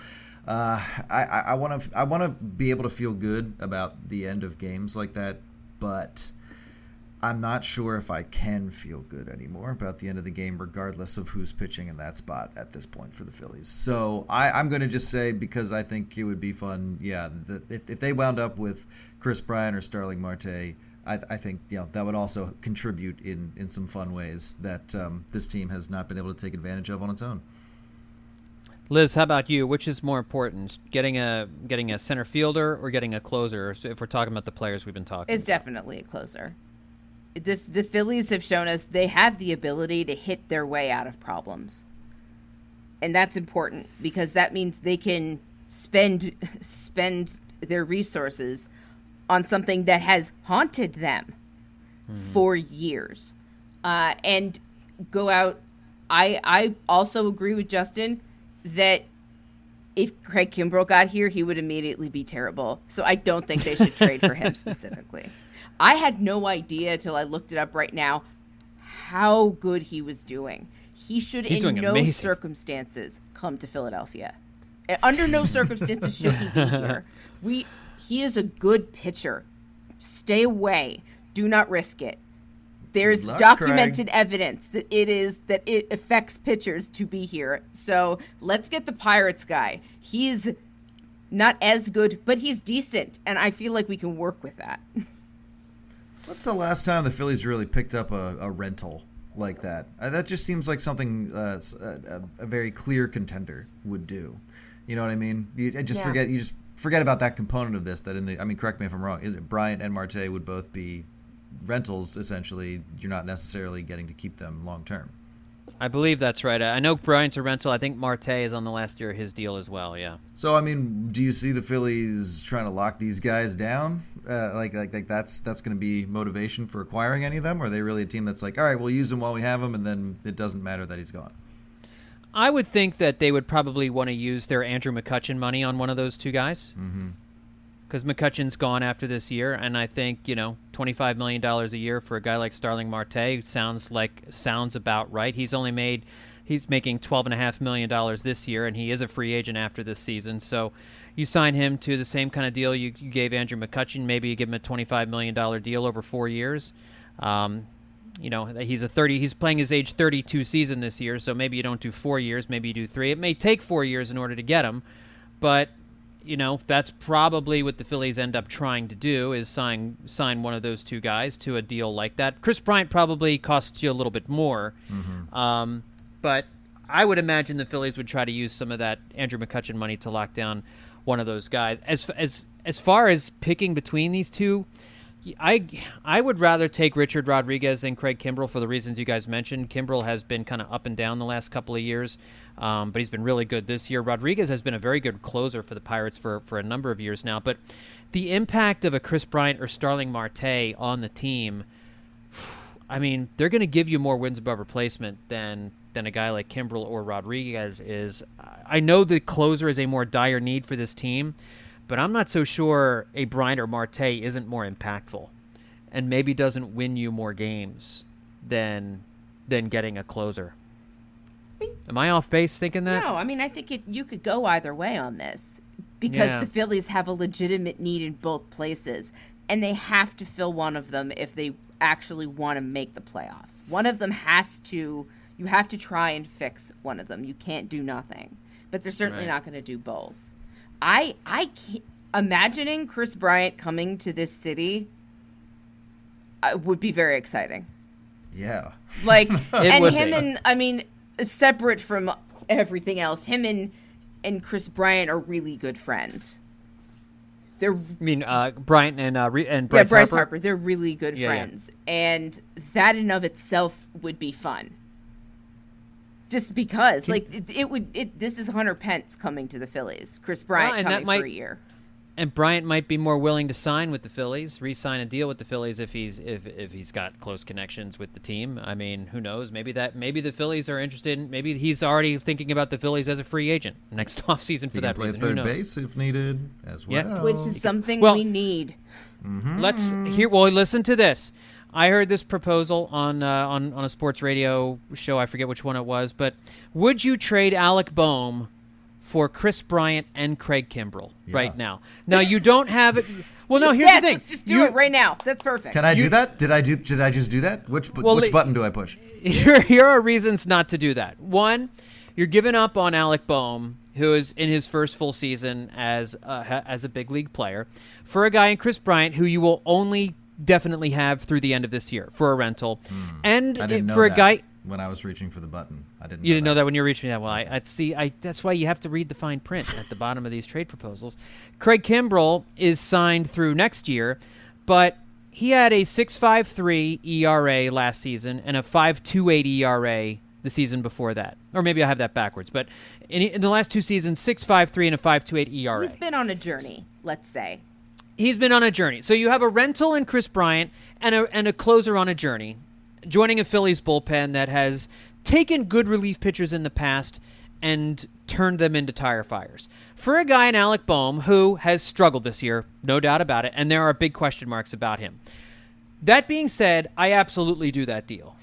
I want to be able to feel good about the end of games like that, but I'm not sure if I can feel good anymore about the end of the game, regardless of who's pitching in that spot at this point for the Phillies. So I'm going to just say, because I think it would be fun, if they wound up with Chris Bryant or Starling Marte, I think that would also contribute in some fun ways that this team has not been able to take advantage of on its own. Liz, how about you? Which is more important, getting a center fielder or getting a closer? If we're talking about the players we've been talking, it's definitely a closer. The Phillies have shown us they have the ability to hit their way out of problems, and that's important because that means they can spend their resources on something that has haunted them for years, and go out. I also agree with Justin that if Craig Kimbrell got here, he would immediately be terrible. So I don't think they should trade for him specifically. I had no idea till I looked it up right now how good he was doing. He should He's in doing no amazing. circumstances come to Philadelphia. Under no circumstances should he be here. He is a good pitcher. Stay away. Do not risk it. There's documented evidence that it affects pitchers to be here. So let's get the Pirates guy. He's not as good, but he's decent, and I feel like we can work with that. What's the last time the Phillies really picked up a rental like that? That just seems like something a very clear contender would do. You know what I mean? You just forget about that component of this. Correct me if I'm wrong. Is it Bryant and Marte would both be rentals? Essentially, you're not necessarily getting to keep them long term. I believe that's right. I know Bryant's a rental. I think Marte is on the last year of his deal as well. Yeah. So do you see the Phillies trying to lock these guys down? Like that's going to be motivation for acquiring any of them? Or are they really a team that's like, all right, we'll use him while we have him, and then it doesn't matter that he's gone? I would think that they would probably want to use their Andrew McCutchen money on one of those two guys. Because McCutchen's gone after this year, and I think, $25 million a year for a guy like Starling Marte sounds about right. He's making $12.5 million this year, and he is a free agent after this season. So you sign him to the same kind of deal you gave Andrew McCutchen. Maybe you give him a $25 million deal over 4 years. He's playing his age 32 season this year, so maybe you don't do 4 years, maybe you do 3. It may take 4 years in order to get him, but that's probably what the Phillies end up trying to do is sign one of those two guys to a deal like that. Chris Bryant probably costs you a little bit more, but I would imagine the Phillies would try to use some of that Andrew McCutchen money to lock down one of those guys. As far as picking between these two, I would rather take Richard Rodriguez than Craig Kimbrell for the reasons you guys mentioned. Kimbrell has been kind of up and down the last couple of years, but he's been really good this year. Rodriguez has been a very good closer for the Pirates for a number of years now. But the impact of a Chris Bryant or Starling Marte on the team, they're going to give you more wins above replacement than a guy like Kimbrell or Rodriguez is. I know the closer is a more dire need for this team, but I'm not so sure a Bryant or Marte isn't more impactful and maybe doesn't win you more games than getting a closer. Am I off base thinking that? No, I think you could go either way on this because the Phillies have a legitimate need in both places, and they have to fill one of them if they actually want to make the playoffs. One of them you have to try and fix one of them. You can't do nothing, but they're certainly not going to do both. I can't, imagining Chris Bryant coming to this city would be very exciting. Yeah. Separate from everything else, him and Chris Bryant are really good friends. Bryant and Bryce Harper? They're really good friends, and that in of itself would be fun. Just because, this is Hunter Pence coming to the Phillies. Chris Bryant coming for a year. And Bryant might be more willing to sign with the Phillies, re-sign a deal with the Phillies if he's got close connections with the team. Who knows? Maybe the Phillies are interested in. Maybe he's already thinking about the Phillies as a free agent next offseason for that reason. He can play third base if needed as well. Yeah. Which is something we need. Mm-hmm. Listen to this. I heard this proposal on a sports radio show. I forget which one it was, but would you trade Alec Boehm for Chris Bryant and Craig Kimbrell right now? Now you don't have it. Well, no. Here's the thing. Let's just do it right now. That's perfect. Can I do that? Did I just do that? Which button do I push? Here are reasons not to do that. One, you're giving up on Alec Boehm, who is in his first full season as a big league player, for a guy in Chris Bryant who you will only definitely have through the end of this year for a rental, and I didn't know for a that guy when I was reaching for the button. You didn't know that when you were reaching that. Well, that's why you have to read the fine print at the bottom of these trade proposals. Craig Kimbrell is signed through next year, but he had a 6.53 ERA last season and a 5.28 ERA the season before that. Or maybe I have that backwards, but in the last two seasons, 6.53 and a 5.28 ERA. He's been on a journey, let's say. He's been on a journey. So you have a rental in Chris Bryant and a closer on a journey, joining a Phillies bullpen that has taken good relief pitchers in the past and turned them into tire fires. For a guy in Alec Boehm who has struggled this year, no doubt about it, and there are big question marks about him. That being said, I absolutely do that deal.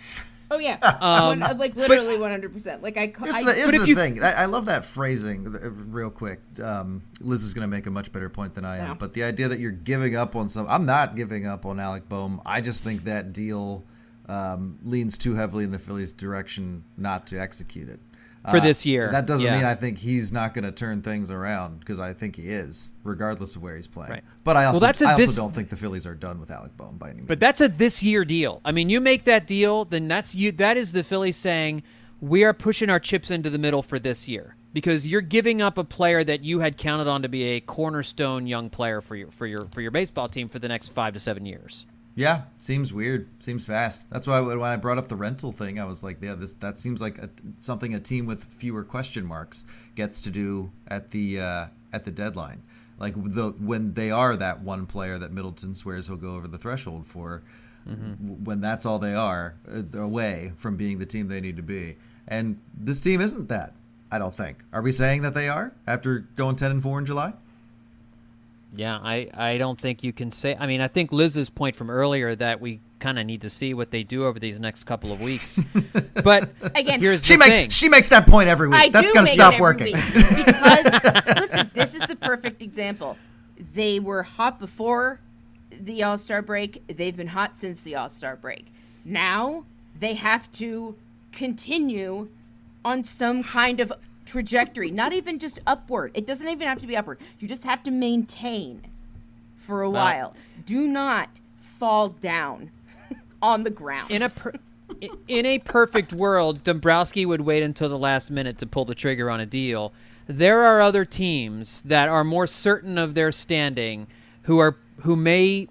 Oh yeah, like literally 100%. Like Here's the thing. I love that phrasing. Real quick, Liz is going to make a much better point than I am. But the idea that you're giving up on I'm not giving up on Alec Boehm. I just think that deal leans too heavily in the Phillies' direction not to execute it for this year. That doesn't mean I think he's not going to turn things around, because I think he is, regardless of where he's playing. Right. But I also don't think the Phillies are done with Alec Boehm by any means. But that's a this year deal. I mean, you make that deal, then that is the Phillies saying we are pushing our chips into the middle for this year, because you're giving up a player that you had counted on to be a cornerstone young player for your baseball team for the next 5 to 7 years. Yeah, seems weird. Seems fast. That's why when I brought up the rental thing, I was like, yeah, that seems like something a team with fewer question marks gets to do at the deadline. Like when they are that one player that Middleton swears he'll go over the threshold for, when that's all they are, they're away from being the team they need to be. And this team isn't that, I don't think. Are we saying that they are after going 10-4 in July? Yeah, I don't think you can say. I mean, I think Liz's point from earlier that we kind of need to see what they do over these next couple of weeks. But again, here's the thing. She makes that point every week. That's got to stop working. Because listen, this is the perfect example. They were hot before the All-Star break. They've been hot since the All-Star break. Now they have to continue on some kind of trajectory, not even just upward. It doesn't even have to be upward. You just have to maintain for a while. Do not fall down on the ground. In a perfect world, Dombrowski would wait until the last minute to pull the trigger on a deal. There are other teams that are more certain of their standing who may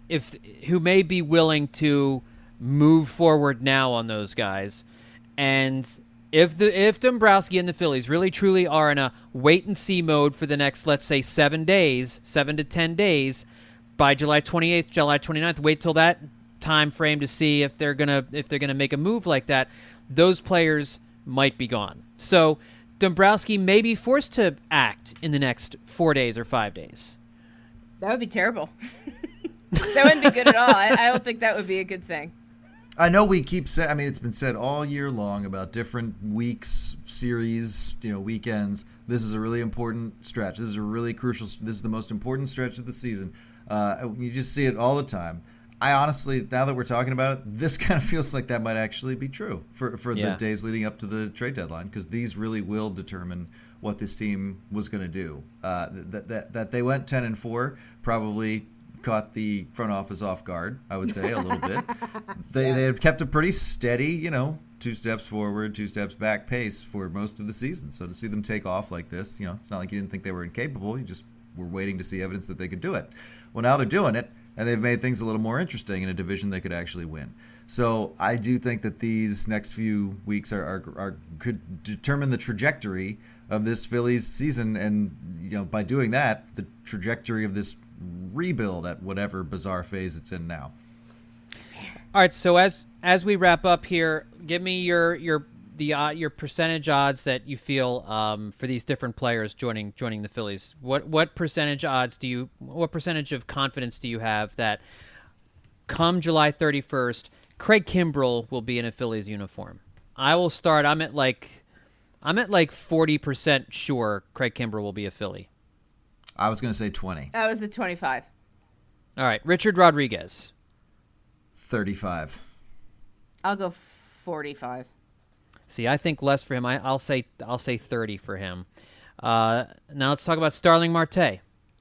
be willing to move forward now on those guys. And if Dombrowski and the Phillies really truly are in a wait-and-see mode for the next, let's say, 7 to 10 days, by July 28th, July 29th, wait till that time frame to see if they're gonna make a move like that, those players might be gone. So Dombrowski may be forced to act in the next 4 days or 5 days. That would be terrible. That wouldn't be good at all. I don't think that would be a good thing. I know we keep saying, I mean, it's been said all year long about different weeks, series, weekends. This is a really important stretch. This is a really crucial, this is the most important stretch of the season. You just see it all the time. I honestly, now that we're talking about it, this kind of feels like that might actually be true for the days leading up to the trade deadline, because these really will determine what this team was going to do. That they went 10-4 probably caught the front office off guard, I would say, a little bit. They had kept a pretty steady, 2 steps forward, 2 steps back pace for most of the season. So to see them take off like this, it's not like you didn't think they were incapable. You just were waiting to see evidence that they could do it. Well, now they're doing it, and they've made things a little more interesting in a division they could actually win. So I do think that these next few weeks could determine the trajectory of this Phillies season, and by doing that, the trajectory of this rebuild at whatever bizarre phase it's in now. All right, so as we wrap up here, give me your percentage odds that you feel for these different players joining the Phillies. What percentage odds what percentage of confidence do you have that come July 31st, Craig Kimbrell will be in a Phillies uniform? I will start. I'm at like 40% sure Craig Kimbrell will be a Philly. I was going to say 20. I was at 25. All right, Richard Rodriguez. 35. I'll go 45. See, I think less for him. I'll say 30 for him. Now let's talk about Starling Marte.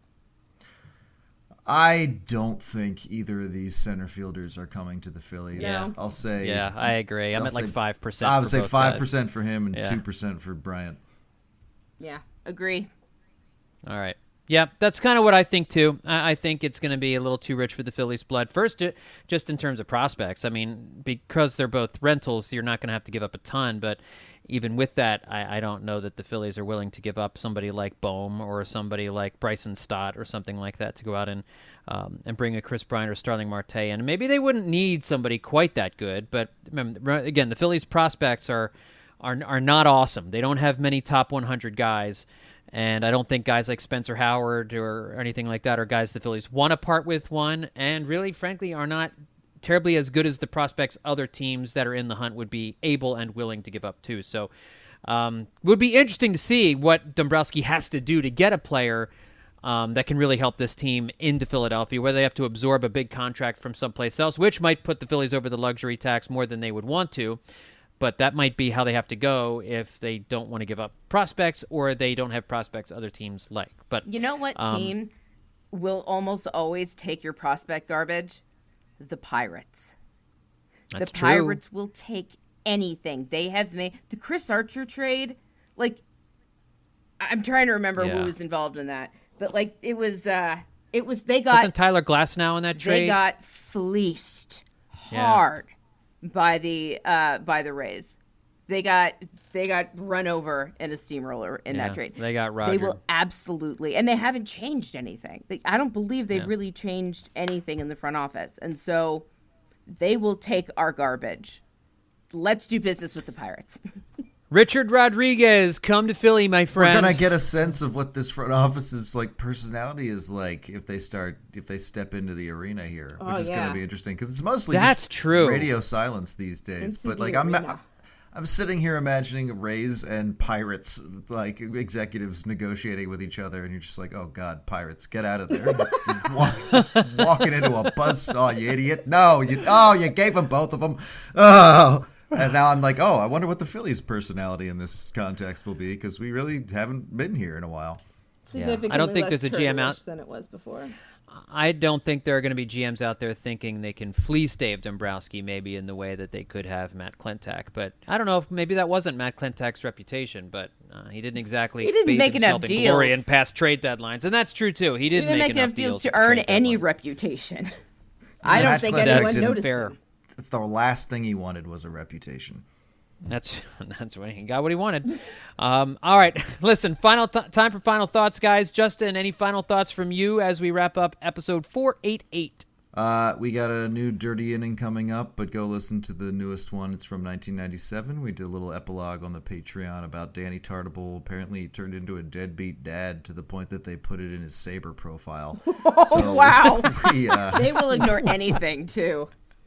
I don't think either of these center fielders are coming to the Phillies. Yeah. I'll say. Yeah, I agree. I'm at like 5%. I would say 5% guys. for him and 2% for Bryant. Yeah, agree. All right. Yeah, that's kind of what I think, too. I think it's going to be a little too rich for the Phillies' blood. First, just in terms of prospects. I mean, because they're both rentals, you're not going to have to give up a ton. But even with that, I don't know that the Phillies are willing to give up somebody like Boehm or somebody like Bryson Stott or something like that to go out and bring a Chris Bryant or Starling Marte in. And maybe they wouldn't need somebody quite that good. But, again, the Phillies' prospects are not awesome. They don't have many top 100 guys. And I don't think guys like Spencer Howard or anything like that are guys the Phillies want to part with, and really, frankly, are not terribly as good as the prospects other teams that are in the hunt would be able and willing to give up too. So would be interesting to see what Dombrowski has to do to get a player that can really help this team into Philadelphia, whether they have to absorb a big contract from someplace else, which might put the Phillies over the luxury tax more than they would want to. But that might be how they have to go if they don't want to give up prospects or they don't have prospects other teams like. But you know what team will almost always take your prospect garbage? The Pirates. That's the Pirates will take anything. They have made the Chris Archer trade. Like, I'm trying to remember who was involved in that, but like it was they got Wasn't Tyler Glasnow in that trade? They got fleeced hard by the Rays. They got run over in a steamroller in that trade. They got Roger. They will absolutely, and they haven't changed anything. I don't believe they've really changed anything in the front office, and so they will take our garbage. Let's do business with the Pirates. Richard Rodriguez, come to Philly, my friend. We're gonna get a sense of what this front office's like personality is like if they step into the arena here, which is gonna be interesting because it's mostly just radio silence these days. But like I'm sitting here imagining Rays and Pirates like executives negotiating with each other, and you're just like, oh God, Pirates, get out of there! Walking into a buzzsaw, you idiot! No, you gave them both of them. Oh. And now I'm like, oh, I wonder what the Phillies' personality in this context will be because we really haven't been here in a while. Significantly I don't think less there's a GM out than it was before. I don't think there are going to be GMs out there thinking they can fleece Dave Dombrowski maybe in the way that they could have Matt Klentak. But I don't know if maybe that wasn't Matt Klentak's reputation, but he didn't exactly make enough deals. Glory in past trade deadlines. And that's true, too. He didn't make enough deals to earn any reputation. I don't think anyone noticed him. It's the last thing he wanted was a reputation. That's when he got what he wanted. All right, listen, time for final thoughts, guys. Justin, any final thoughts from you as we wrap up episode 488? We got a new Dirty Inning coming up, but go listen to the newest one. It's from 1997. We did a little epilogue on the Patreon about Danny Tartabull. Apparently, he turned into a deadbeat dad to the point that they put it in his Sabre profile. Oh, wow. They will ignore anything, too.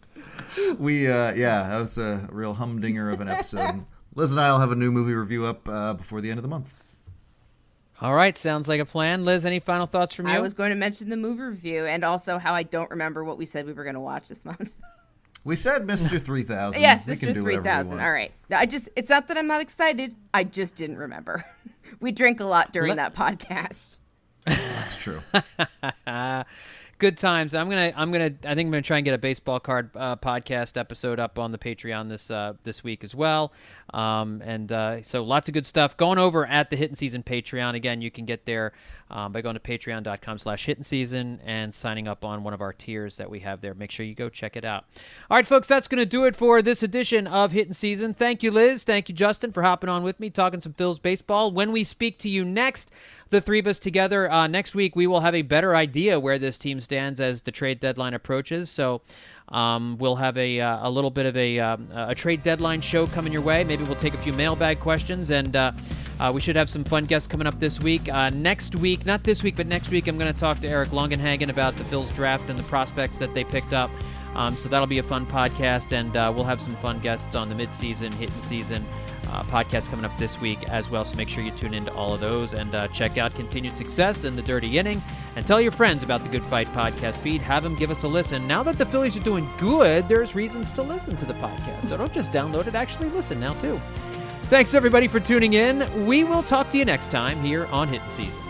That was a real humdinger of an episode. Liz and I will have a new movie review up before the end of the month. All right, sounds like a plan. Liz, any final thoughts from you? I was going to mention the movie review and also how I don't remember what we said we were going to watch this month. We said Mr. 3000. Yes, Mr. 3000. All right. No, it's not that I'm not excited. I just didn't remember. We drink a lot during that podcast. That's true. Good times. I think I'm gonna try and get a baseball card podcast episode up on the Patreon this week as well. So lots of good stuff going over at the Hittin' Season Patreon. Again, you can get there by going to patreon.com/hittinseason and signing up on one of our tiers that we have there. Make sure you go check it out. All right, folks, that's going to do it for this edition of Hittin' Season. Thank you, Liz. Thank you, Justin, for hopping on with me, talking some Phils baseball. When we speak to you next, the three of us together, next week, we will have a better idea where this team stands as the trade deadline approaches. So we'll have a little bit of a trade deadline show coming your way. Maybe we'll take a few mailbag questions, and we should have some fun guests coming up this week. Next week, not this week, but next week, I'm going to talk to Eric Longenhagen about the Phils draft and the prospects that they picked up. So that'll be a fun podcast, and we'll have some fun guests on the mid-season, Hittin' Season podcast coming up this week as well. So make sure you tune into all of those and check out Continued Success in the Dirty Inning, and tell your friends about the Good Fight podcast feed. Have them give us a listen. Now that the Phillies are doing good, there's reasons to listen to the podcast. So don't just download it, actually listen now too. Thanks everybody for tuning in. We will talk to you next time here on Hittin' Season.